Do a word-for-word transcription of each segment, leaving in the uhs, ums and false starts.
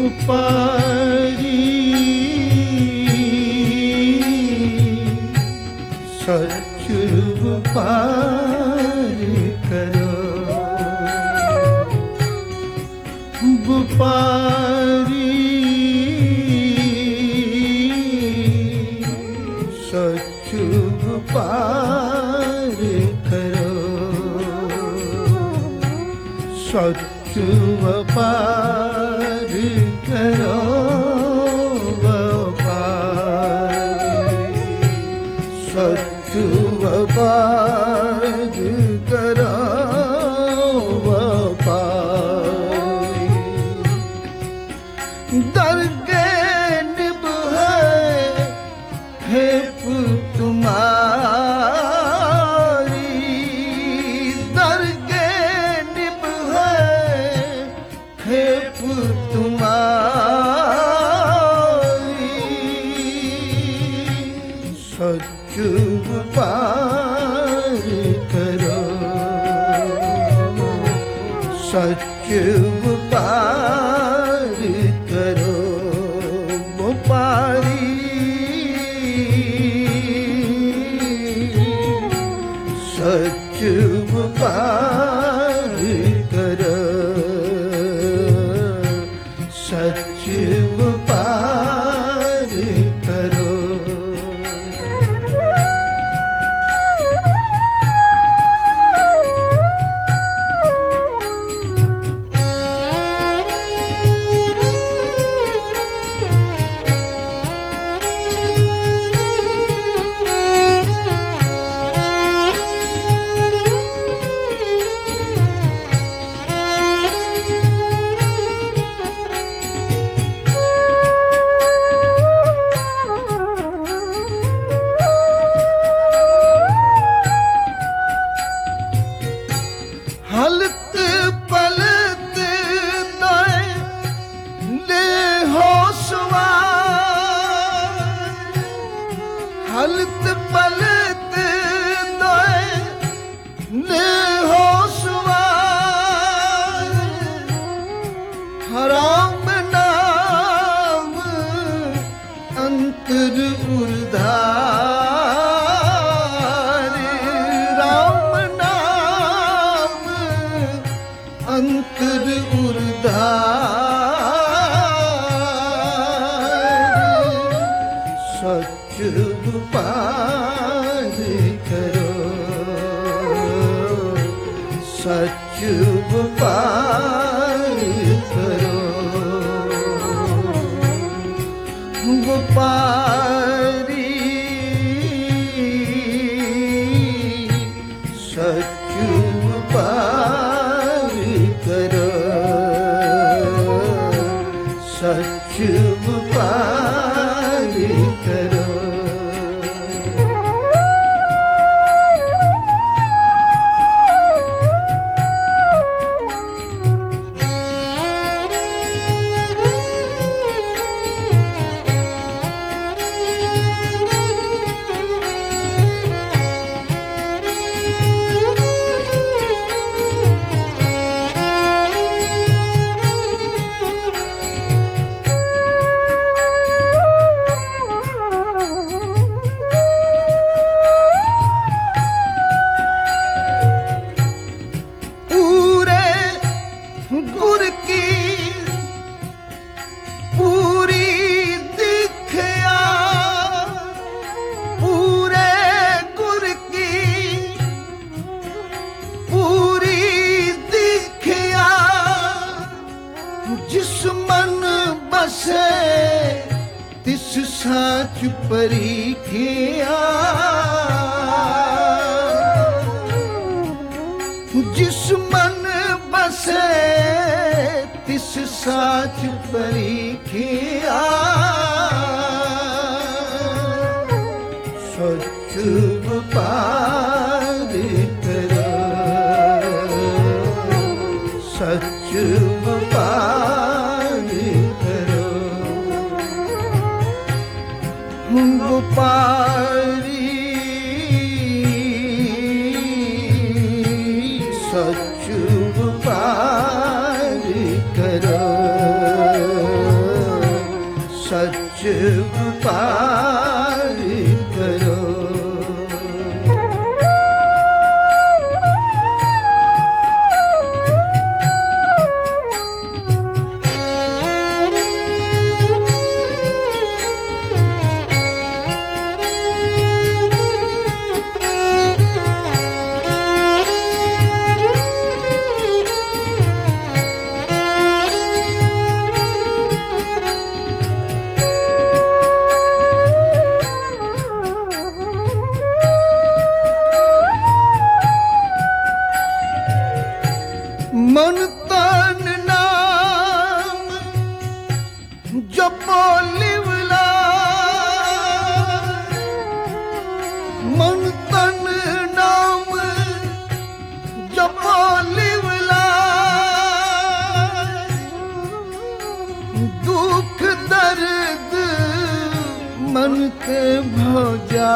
पारी सच पार करो बुपारी सच पार करो सच पार करो सच पार करो दरगे निभ है हेप तुम्हारी दरगे निभ है हेप तुम्हारी सच पार करो सच पार करो बुपारी सच पार करो सच पार करो हलत पलत दाए ले हो सवार हलत पलत दाए ले हो सवार हराम नाम अंतर उर्धार राम नाम अंतर उर्धार सच पार करो सच पार करो बुपारी सच पार करो सच पार करो गुर की पूरी दिखया पूरे गुर की पूरी दिखया जिस मन बसे तिस साच परीखिया जिस मन बसे तिस साच परीखिया सच पार करो सच पार करो बुपारी सच पार करो मन तन नाम जपो लिवला, मन तन नाम जपो लिवला, दुख दर्द मन के भोजा,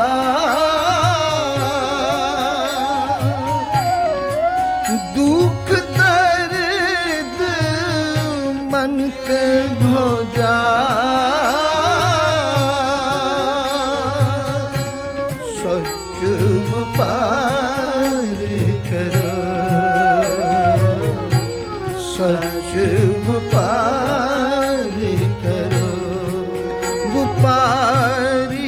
दुख दर्द मन के भोजा, सच व्यापार करो, सच व्यापार करो, व्यापारी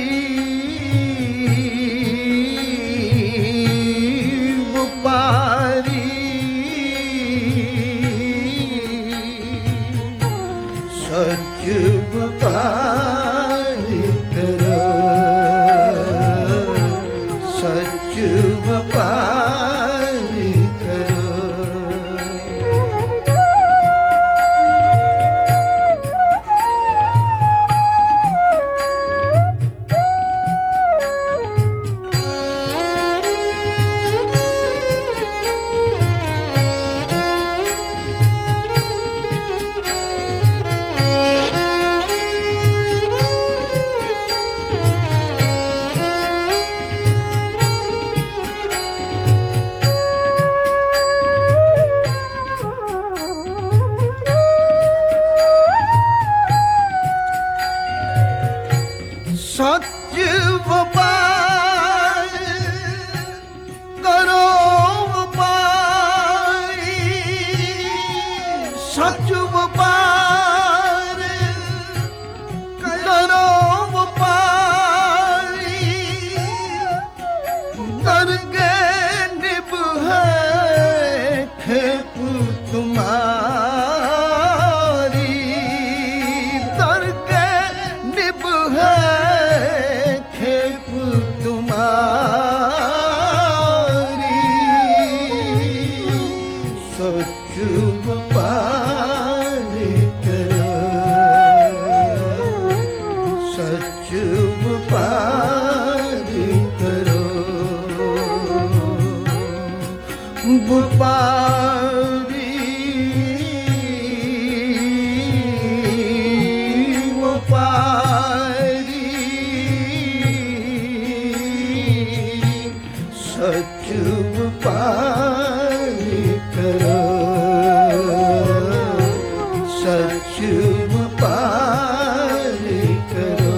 व्यापारी सच व्यापार करो, सच व्यापार करो। सच व्यापार करो व्यापारी, सच व्यापार करो व्यापारी, दरगे निभे खेप तुम्हारी, दरगे निभे खेप तुम्हारी, सच व्यापार करो, सच व्यापार करो, व्यापारी व्यापारी सच व्यापार करो, सच व्यापार करो।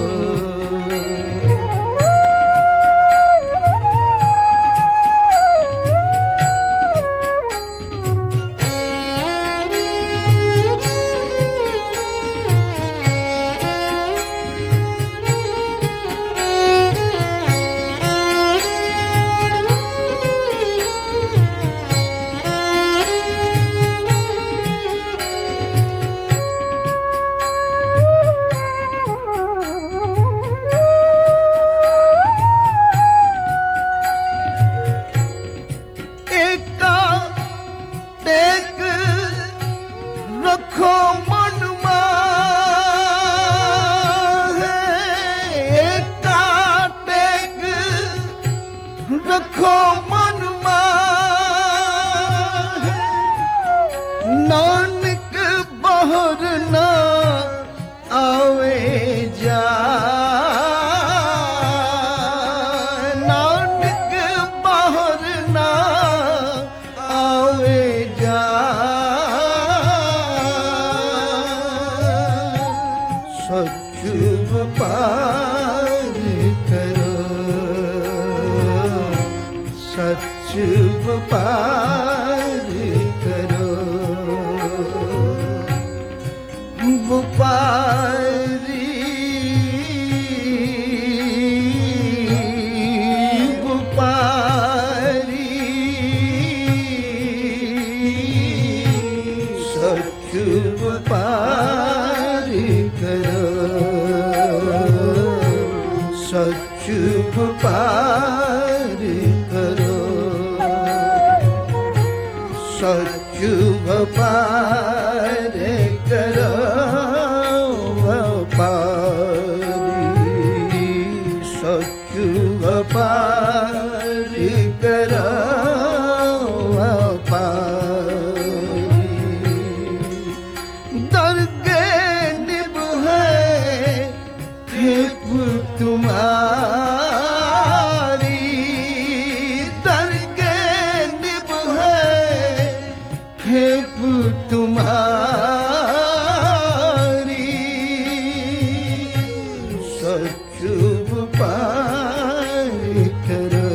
रखो मन एका टेक, रखो मन नानक बहर ना आवे जा, नानक बहर ना आवे जा, सच व्यापार करो, सच व्यापार करो, व्यापारी व्यापारी सच व्यापार करो, सच व्यापार करो, सच सच्चु व्यापार करो व्यापारी सच्चु व्यापार करो व्यापारी दरगे निभ है खेप तुम्हारी दरगे निभ है खेप तुम्हारी सच्चु व्यापार करो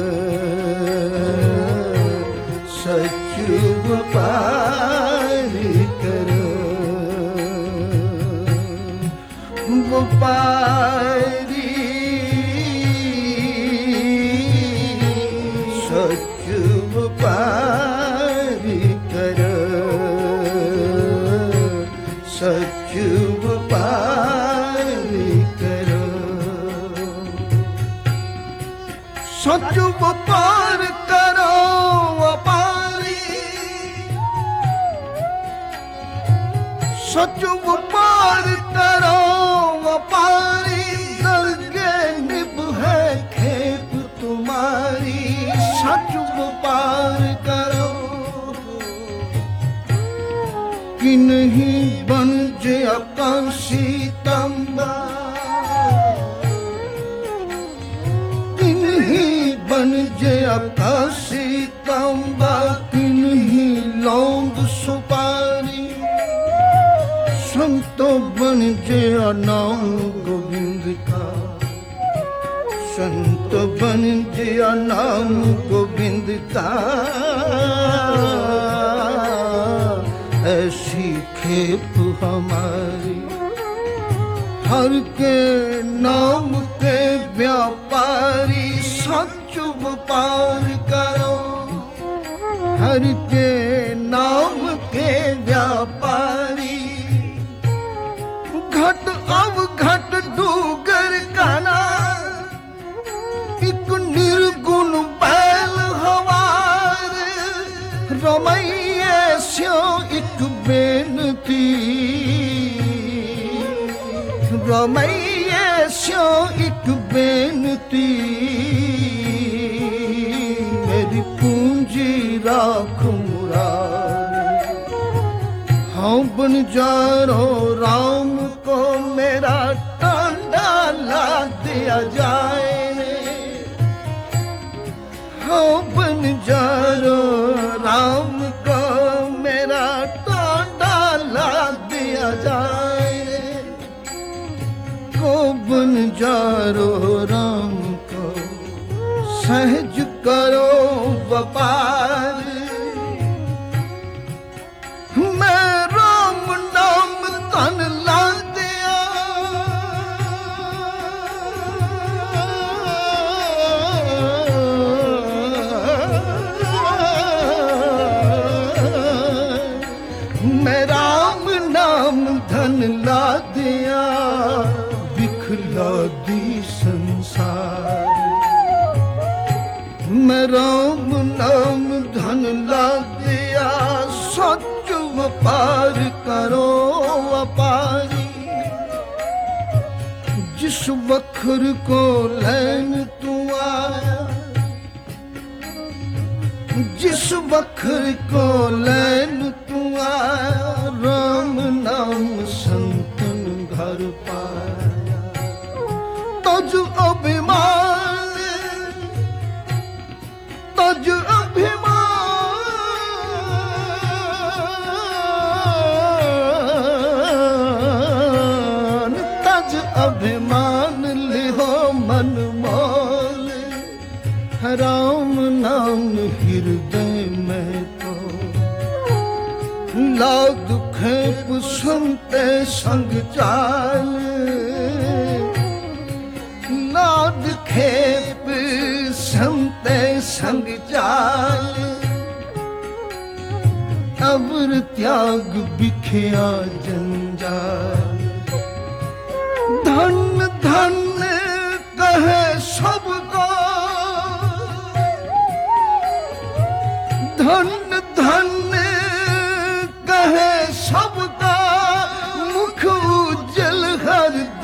सच्चु व्यापार करो व्यापारी सच्चु व्यापार करो सच्चु व्यापार करो सच्चु व्यापार करो व्यापारी सच्चु व्यापार करो व्यापारी दरगे निभ है खेप तुम्हारी सच्चु व्यापार करो कि नहीं बन जे आकाशी तंबा कि नहीं बन जे आकाशी तंबा कि नहीं लौंग सुपारी संतो बन जे नाम गोविंद का संत बन जे नाम गोविंद का ऐसी खेप हमारी हर के नाम के व्यापारी सच्चु व्यापार करो हर के नाम के व्यापारी घट अब घट डूगर काना एक निर्गुण बैल हवार रमैये स्यो एक बेनती रमैये स्यो एक बेनती मेरी पूंजी राख मुरार हाँ बन जारो राम को मेरा टांडा ला दिया जाए हाँ बन जारो राम को मेरा टांडा ला दिया जाए को बन जारो राम को सहज करो व्यापार मैं राम नाम तन ला दिया मैं राम नाम धन ला दिया बिखला दी संसार मैं राम नाम धन ला दिया सच्चु व्यापार करो व्यापारी जिस वखर को लैन तू आया जिस वखर को लैन तू आया राम नाम संतन घर पाया तज अभिमान तज अभिमान तज अभिमान लिहो मन मोल राम नाम हृदय में तो लाद खेप सुनते संग चाल लाद खेप सुनते संग चाल अवर त्याग बिखिया जंजाल धन धन कहे सबको धन धन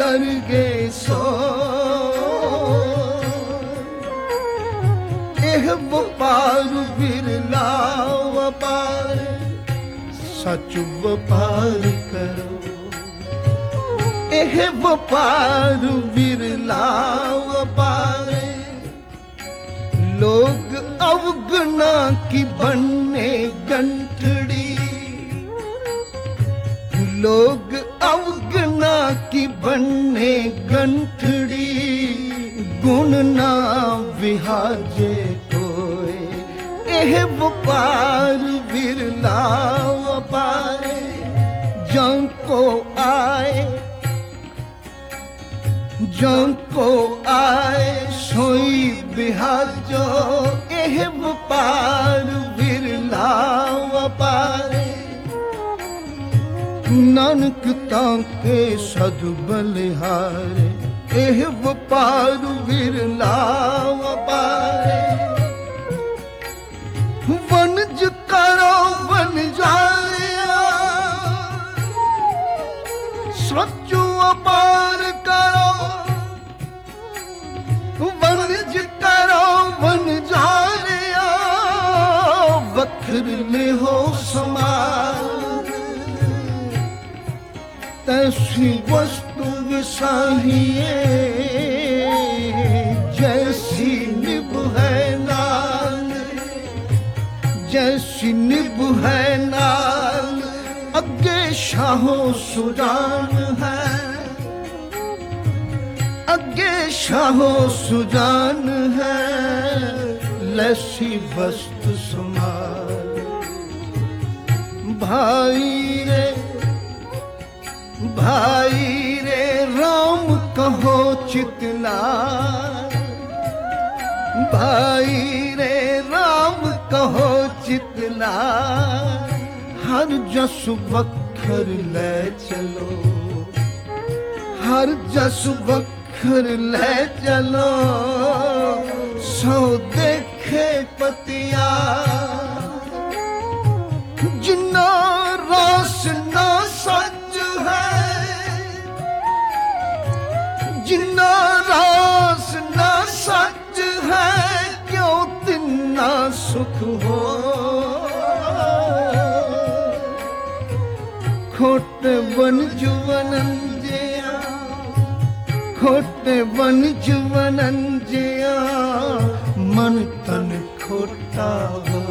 ਵਰਗੇ ਸੋ ਇਹ ਵਪਾਰ ਵਿਰਲਾ ਵਪਾਰ ਸੱਚ ਵਪਾਰ ਕਰੋ ਇਹ ਵਪਾਰ ਵਿਰਲਾ ਵਪਾਰ लोग अवगुणा की बनने गंठड़ी लोग अवगुणा की बनने गंठड़ी गुण ना विहाजे कोई एह व्यापार विरला व्यापार जन को आए जन को आए सोई बिहाजो एह व्यापार विरला व्यापार नानक ताके सद बलिहारे एह व्यापार विरला व्यापार वनज करो वन जाया सचो व्यापार करो वनज करो वन जारिया वखर ले हो समार तैसी वस्तु विसाहिए जैसी निभ है नाल जैसी निभ है नाल अगे शाहो सुजान है अगे शाहो सुजान है लैसी वस्तु समार भाई रे भाई रे राम कहो चितना भाई रे राम कहो चितना हर जस वखर ले चलो हर जस वखर घर ले चलो सो देखे पतिया जिन्ना रास ना सच है जिन्ना रास ना सच है क्यों तिन्ना सुख हो खोटे बन जुवनन खोटे वन जुवनन जिया मन तन खोटा हो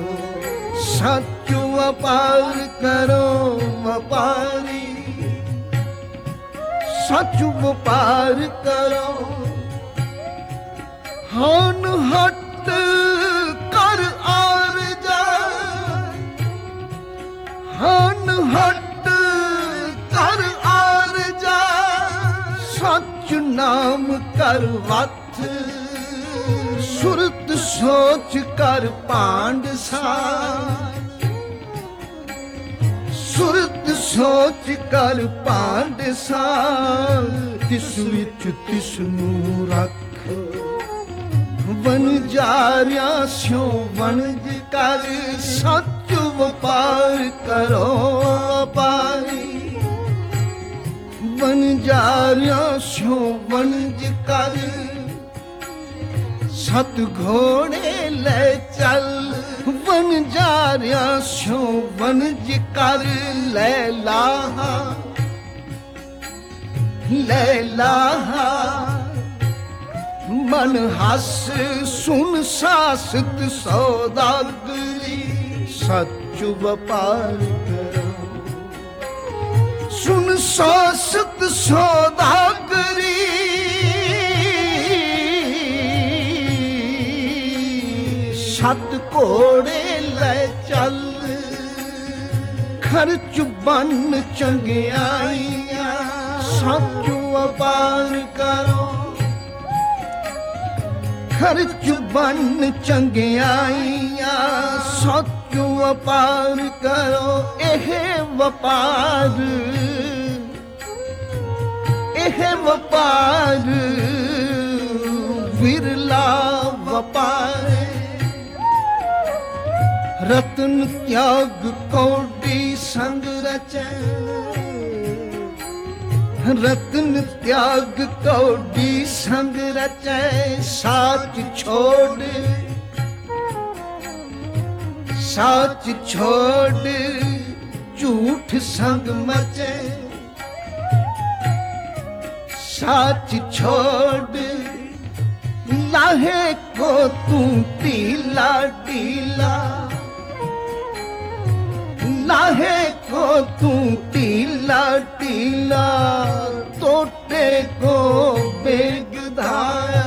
सच व्यापार करो व्यापारी सच व्यापार करो हान हट कर आर जा हान हट कर आर जा सच नाम कर वथ सुरत सोच कर पांड सार सुरत सोच कर पांड सार तिस विच तिसनू रख वन जारिया स्यों वनज कर सच व्यापार करो व्यापारी वन जारिया स्यों वनज कर सत घोड़े ले चल वन जारिया स्यों वनज कर ले लाहा ले लाहा मन हस सुन सासत सौदागरी सच व्यापार करो सुन सासत सौदागरी सत घोड़े ले चल खर्च बन चंगियाइयां सच व्यापार करो खर्च बन चंगियाइयां सच व्यापार करो एह व्यापार एह व्यापार विरला व्यापार रतन त्याग कौड़ी संग रचे रत्न त्याग कौडी संग रचै, साच छोड़ साच छोड़ झूठ संग मचे, साच छोड़ लाहे को तू टीला टीला, लाहे को तू टीला टीला, टोटे को बेग धाया।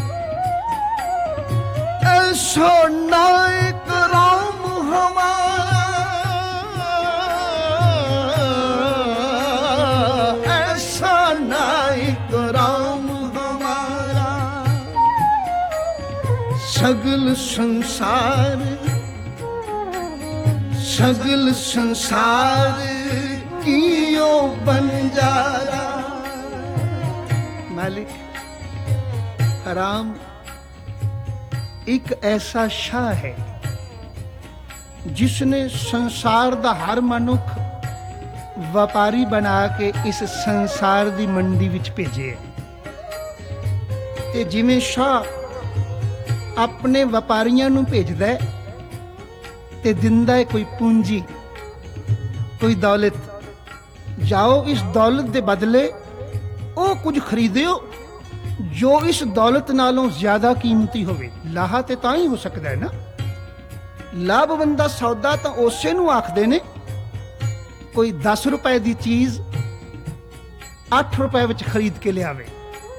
ऐसो नायक राम हमारा, ऐसा नायक राम हमारा, सगल संसार सगल संसार कियो बंजारा। मालिक राम एक ऐसा शाह है जिसने संसार दा हर मनुख व्यापारी बना के इस संसार दी मंडी विच भेजे ते जिवें शाह अपने व्यापारियां नूं भेजदा है ते दिंदा है कोई पूंजी कोई दौलत, जाओ इस दौलत दे बदले ओ कुछ खरीदियो जो इस दौलत नालों ज्यादा कीमती होवे। लाहा ते तां ही हो सकदा है ना, लाभबंदा सौदा तां उसे नूं आखदे ने कोई दस रुपए दी चीज अठ रुपए विच खरीद के लियावे।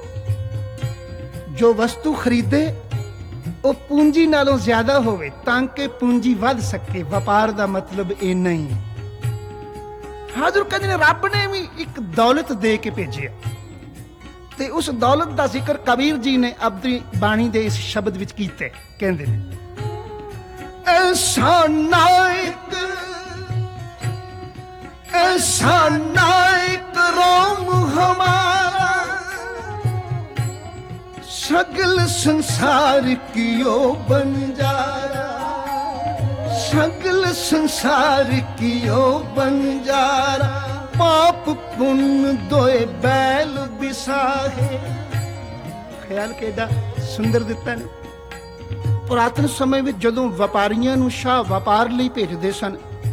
जो वस्तु खरीदे ਉਹ ਪੂੰਜੀ ਨਾਲੋਂ ਜ਼ਿਆਦਾ ਹੋਵੇ ਤਾਂ ਕਿ ਪੂੰਜੀ ਵੱਧ ਸਕੇ। ਵਪਾਰ ਦਾ ਮਤਲਬ ਇੰਨਾ ਹੀ ਹੈ। ਹਾਜ਼ਰ ਕਹਿੰਦੇ ਨੇ ਰੱਬ ਨੇ ਵੀ ਇੱਕ ਦੌਲਤ ਦੇ ਕੇ ਭੇਜਿਆ ਤੇ ਉਸ ਦੌਲਤ ਦਾ ਜ਼ਿਕਰ ਕਬੀਰ ਜੀ ਨੇ ਆਪਣੀ ਬਾਣੀ ਦੇ ਇਸ ਸ਼ਬਦ ਵਿੱਚ ਕੀਤਾ। ਕਹਿੰਦੇ ਨੇ ਐਸਾ ਨਾਇਕ ਐਸਾ ਨਾਇਕ ਰਾਮ ਹਮਾਰਾ, सगल संसार कियो बंजारा, सगल संसार कियो बंजारा, पाप पुण्य दोए बैल बिसाहे। ख्याल केड़ा सुंदर दिता ने। पुरातन समय में जदों व्यापारियां नूं शाह व्यापार लई भेजदे सन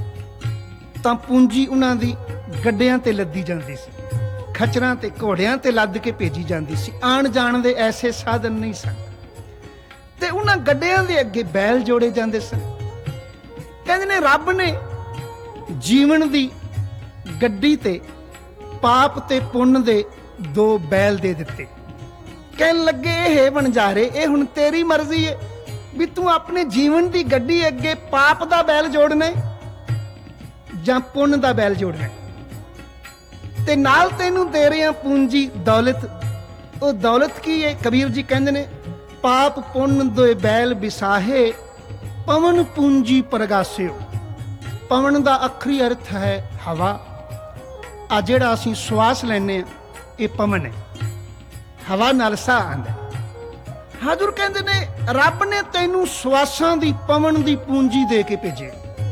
तां पूंजी उन्हां दी गड्डियां ते लद्दी जांदी सी, खचरां ते घोड़ियां ते लद के भेजी जाती सी। आण जाण दे ऐसे साधन नहीं सन ते उन्हां गड्डियां दे अगे बैल जोड़े जाते सन। कहंदे ने रब ने जीवन दी गड्डी ते पाप ते पुण्य दे दो बैल दे दिते। कहन लगे हे बनजारे, ये हुण तेरी मर्जी है भी तू अपने जीवन दी गड्डी अगे पाप दा बैल जोड़ना जां पुण्य दा बैल जोड़ना ते नाल तेनू दे रहे पूंजी दौलत। वो दौलत की है? कबीर जी कहंदे ने पाप पुण्य दो बैल बिसाहे, पवन पूंजी परगासियो। पवन दा अखरी अर्थ है हवा। आ जिहड़ा असीं श्वास लैने ये पवन है, हवा नाल साह आंदा। हाजुर कहंदे ने रब ने तैनू श्वासां दी पवन दी पूंजी दे के भेजे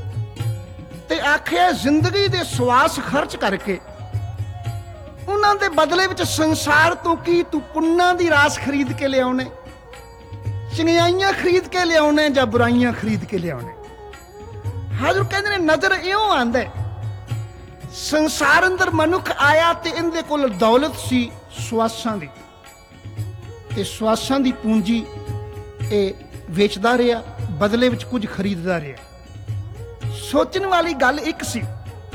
ते आखिया जिंदगी दे श्वास खर्च करके उन्हां दे बदले विच संसार तो की तू पुन्ना दी रास खरीद के लियाउने, चंगियाइयां खरीद के लियाउने जां बुराइयां खरीद के लियाउने। हाजुर कहंदे ने नजर इउं आंदा है संसार अंदर मनुख आया ते इहदे कोल दौलत सी श्वासां दी ते श्वासां दी पूंजी ये वेचदा रहा, बदले विच कुछ खरीददा रहा। सोचण वाली गल एक सी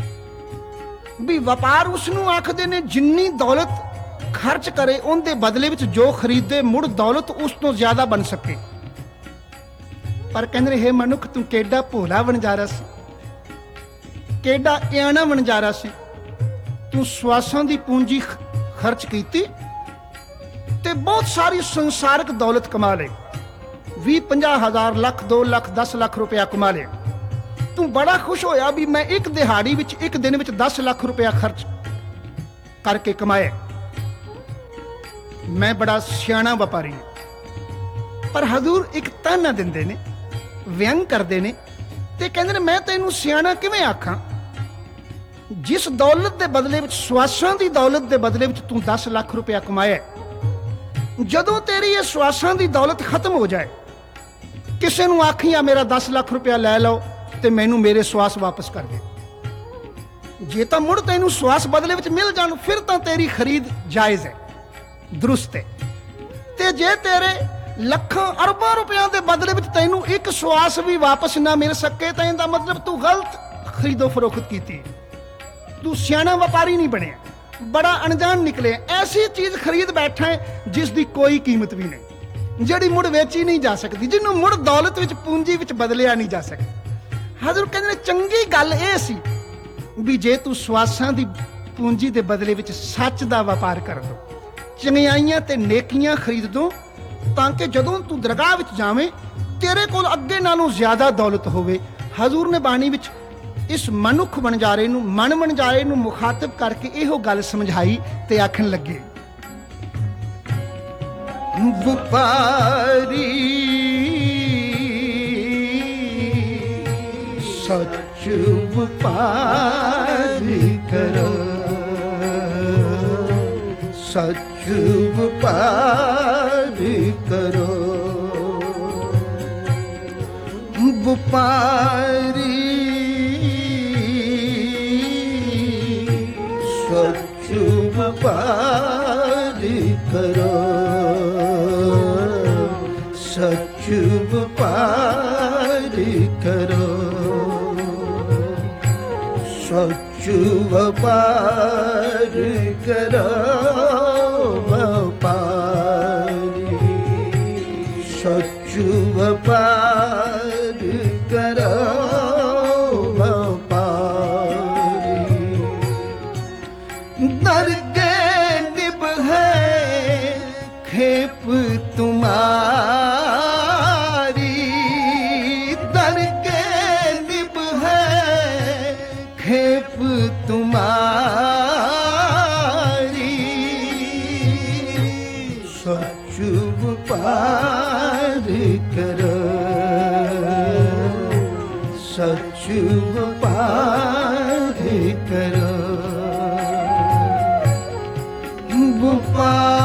भी व्यापार उसनूं आखदे ने जिन्नी दौलत खर्च करे उनके बदले विच जो खरीदे मुड़ दौलत उस तो ज्यादा बन सके। पर कहंदे हे मनुख तू केडा भोला बनजारा सी, केडा इयाना बनजारा सी, तू श्वासां दी पूंजी खर्च कीती ते बहुत सारी संसारिक दौलत कमा ले। भी पंजा हज़ार लख दो लख दस लख रुपया कमा लिया। तू बड़ा खुश होया भी मैं एक दिहाड़ी विच एक दिन विच दस लख रुपया खर्च करके कमाया, मैं बड़ा सियाणा व्यापारी हूं। पर हजूर एक ताना दिंदे ने, व्यंग करते ने ते कहंदे ने मैं तैनूं सियाणा किवें आखां जिस दौलत के बदले विच, श्वासां की दौलत के बदले विच तू दस लाख रुपया कमाया, जदों तेरी ये श्वासां की दौलत खत्म हो जाए, किसी नूं आखी आ मेरा दस लाख रुपया लै लो तो मैनू मेरे श्वास वापस कर दे। जे तो मुड़ तैनू श्वास बदले विच मिल जाण फिर तो तेरी खरीद जायज़ है, दुरुस्त है। ते जे तेरे लखां अरबां रुपया के बदले विच तैनू एक श्वास भी वापस ना मिल सके तो इहदा मतलब तू गलत खरीदो फरोख्त की, तू सियाणा व्यापारी नहीं बने, बड़ा अनजान निकले। ऐसी चीज खरीद बैठा है जिसकी कोई कीमत भी नहीं, जिहड़ी मुड़ वेची नहीं जा सकती, जिन्हों मुड़ दौलत विच पूंजी विच बदलिया नहीं जा सकता। हजूर कहंदे चंगी गल इह सी भी जे तू श्वासां दी पूंजी दे बदले विच सच दा व्यापार कर दो, चंगियाइयां ते नेकियां खरीद दो, ताकि जदों तू दरगाह विच जावें तेरे कोल अगे नालों ज्यादा दौलत होवे। हजूर ने बाणी विच इस मनुख बनजारे नूं, मन बनजारे नूं मुखातब करके इहो गल समझाई ते आखन लगे, व्यापारी सच व्यापारी करो, सच व्यापारी करो, व्यापारी सच व्यापारी करो, सच व्यापारी करो, सच व्यापारी करो, व्यापारी सच व्यापारी करो, दरगे निब है खेप तुम्हारी, दरगे निब है खेप तुम्हारी, सच व्यापारी करो, सच व्यापारी करो, व्यापारी